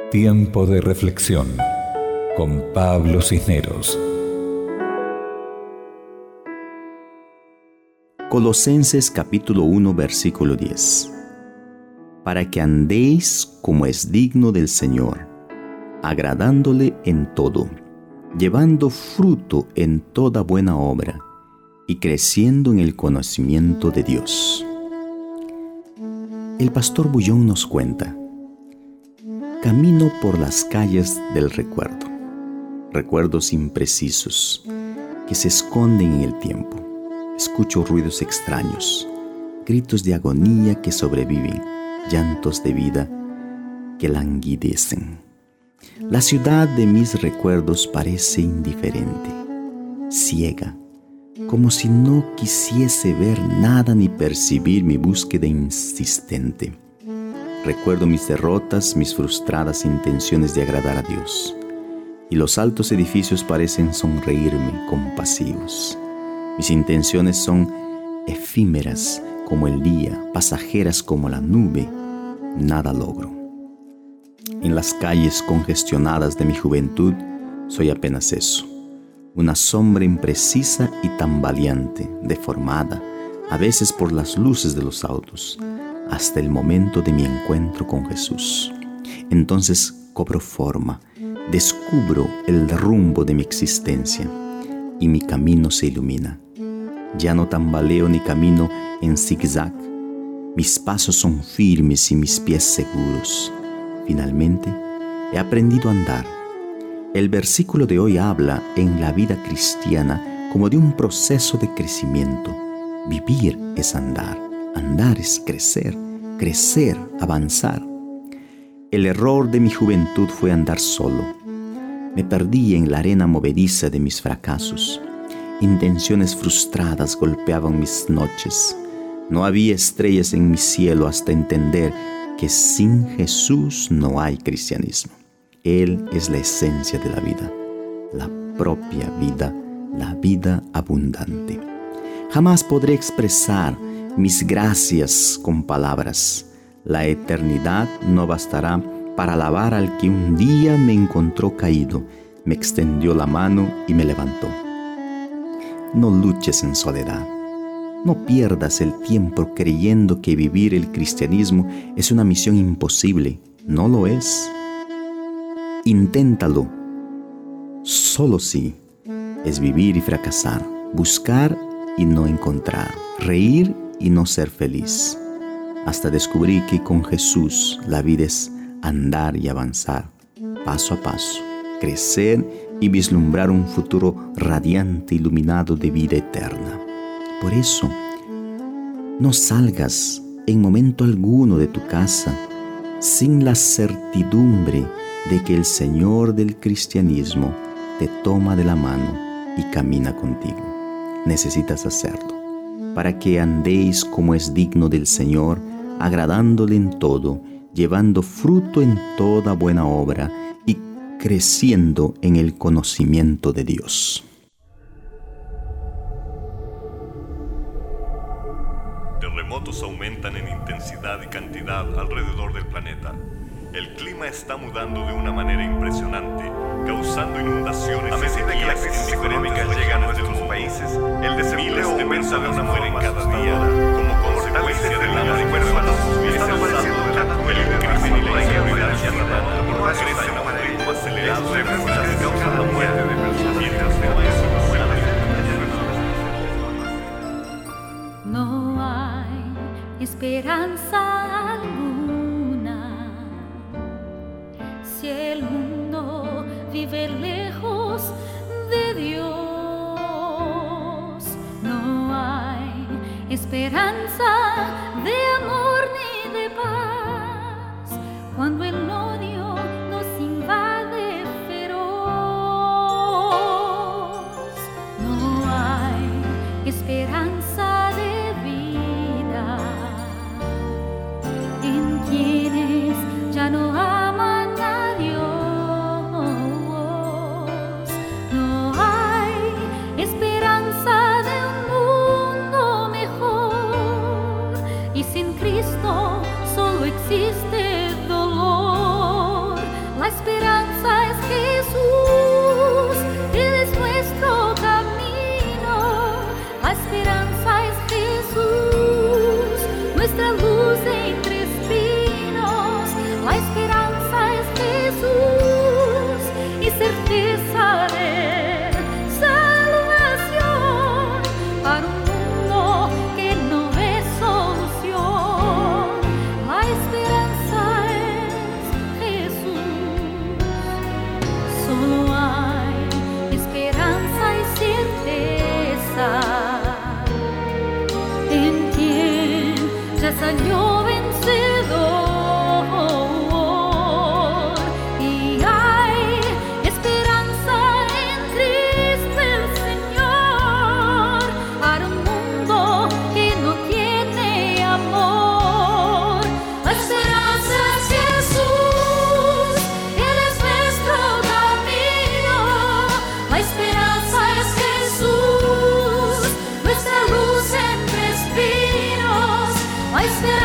Tiempo de reflexión con Pablo Cisneros. Colosenses capítulo 1, versículo 10. Para que andéis como es digno del Señor, agradándole en todo, llevando fruto en toda buena obra y creciendo en el conocimiento de Dios. El pastor Bullón nos cuenta: camino por las calles del recuerdo, recuerdos imprecisos que se esconden en el tiempo. Escucho ruidos extraños, gritos de agonía que sobreviven, llantos de vida que languidecen. La ciudad de mis recuerdos parece indiferente, ciega, como si no quisiese ver nada ni percibir mi búsqueda insistente. Recuerdo mis derrotas, mis frustradas intenciones de agradar a Dios, y los altos edificios parecen sonreírme compasivos. Mis intenciones son efímeras como el día, pasajeras como la nube, nada logro. En las calles congestionadas de mi juventud soy apenas eso, una sombra imprecisa y tambaleante, deformada, a veces por las luces de los autos, hasta el momento de mi encuentro con Jesús. Entonces cobro forma, descubro el rumbo de mi existencia y mi camino se ilumina. Ya no tambaleo ni camino en zigzag. Mis pasos son firmes y mis pies seguros. Finalmente, he aprendido a andar. El versículo de hoy habla en la vida cristiana como de un proceso de crecimiento. Vivir es andar. Andar es crecer, crecer, avanzar. El error de mi juventud fue andar solo. Me perdí en la arena movediza de mis fracasos. Intenciones frustradas golpeaban mis noches. No había estrellas en mi cielo hasta entender que sin Jesús no hay cristianismo. Él es la esencia de la vida, la propia vida, la vida abundante. Jamás podré expresar mis gracias con palabras. La eternidad no bastará para alabar al que un día me encontró caído, me extendió la mano y me levantó. No luches en soledad. No pierdas el tiempo creyendo que vivir el cristianismo es una misión imposible. No lo es. Inténtalo. Solo sí es vivir y fracasar, buscar y no encontrar, reír y no ser feliz, hasta descubrir que con Jesús la vida es andar y avanzar, paso a paso, crecer y vislumbrar un futuro radiante, iluminado de vida eterna. Por eso, no salgas en momento alguno de tu casa sin la certidumbre de que el Señor del cristianismo te toma de la mano y camina contigo. Necesitas hacerlo, para que andéis como es digno del Señor, agradándole en todo, llevando fruto en toda buena obra y creciendo en el conocimiento de Dios. Terremotos aumentan en intensidad y cantidad alrededor del planeta. El clima está mudando de una manera impresionante, causando inundaciones. A medida que la crisis económica llega a nuestros países, el desempleo aumenta de una mueren cada día, como consecuencia de la recuerda está apareciendo cada cruel crimen y la inseguridad ciudadana crece a un ritmo acelerado de muertes que causan la muerte de personas, mientras no es No hay esperanza alguna si el mundo vive lejos de Dios. No hay esperanza de amor ni de paz cuando el odio nos invade feroz. No hay esperanza de vida en quienes ya no aman a Dios. No hay esperanza de un mundo mejor, y sin Cristo solo existe dolor. La La esperanza es Jesús, Él es nuestro camino. La esperanza es Jesús, nuestra luz entre espinos. La esperanza es Jesús y certeza de salvación para un mundo que no ve solución. La esperanza es Jesús. Solo hay esperanza y certeza en quien ya salió vencedor. Y hay esperanza en Cristo el Señor para un mundo que no tiene amor. La esperanza es Jesús, Él es nuestro camino. La esperanza es Jesús, nuestra luz entre espinos. La esperanza